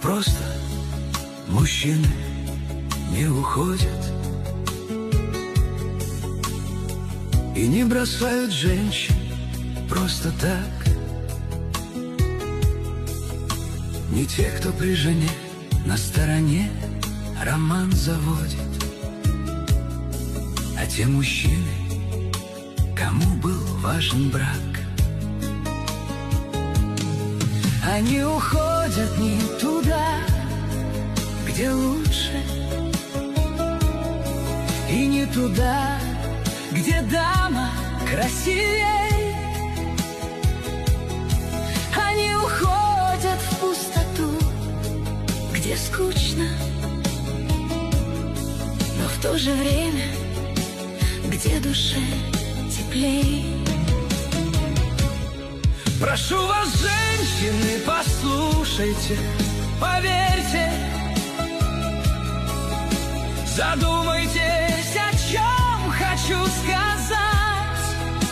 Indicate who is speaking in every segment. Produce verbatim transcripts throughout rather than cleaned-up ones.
Speaker 1: просто мужчины не уходят и не бросают женщин просто так. Не те, кто при жене на стороне роман заводит, а те мужчины, кому был важен брак. Они уходят не туда, где лучше, и не туда, где дама красивей. Они уходят в пустоту, где скучно, но в то же время, где душе теплей. Прошу вас, женщины, послушайте, поверьте, задумайтесь, о чем хочу сказать,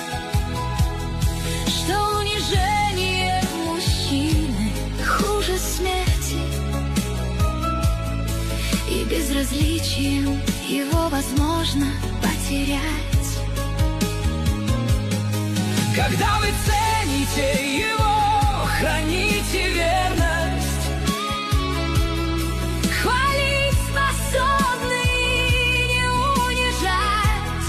Speaker 1: что унижение мужчины хуже смерти, и безразличием его возможно потерять. Когда вы цените его, храните верность, хвалить способны и не унижать.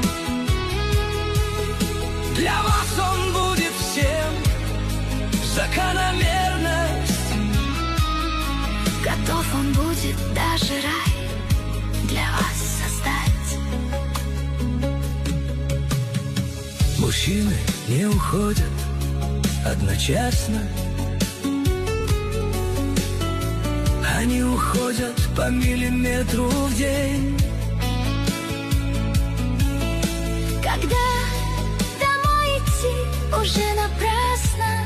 Speaker 1: Для вас он будет всем закономерность. Готов он будет даже рай для вас создать. Мужчины не уходят одночасно, они уходят по миллиметру в день. Когда домой идти уже напрасно,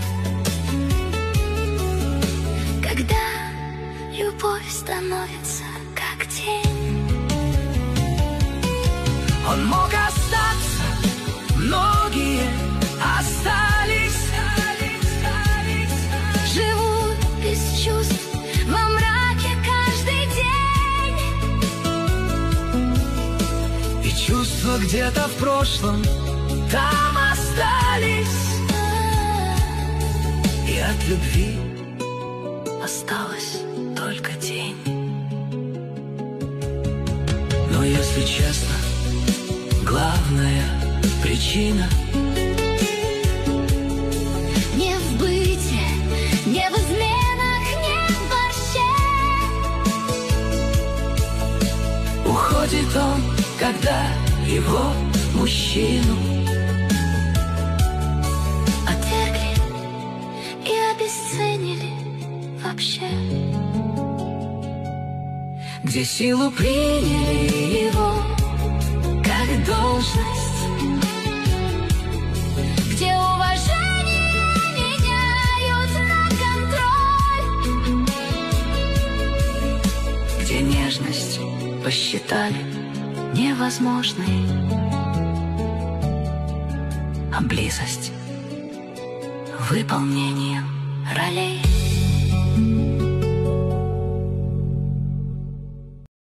Speaker 1: когда любовь становится как тень. Он мог остаться, многие остались, живут без чувств во мраке каждый день. И чувства где-то в прошлом там остались, и от любви осталась только тень. Но если честно, главная причина не в быте, не в изменах, не в борще. Уходит он, когда его, мужчину, отвергли и обесценили вообще. Где силу приняли его как должность, где уважение меняют на контроль, где нежность посчитали невозможной, а близость выполнением ролей.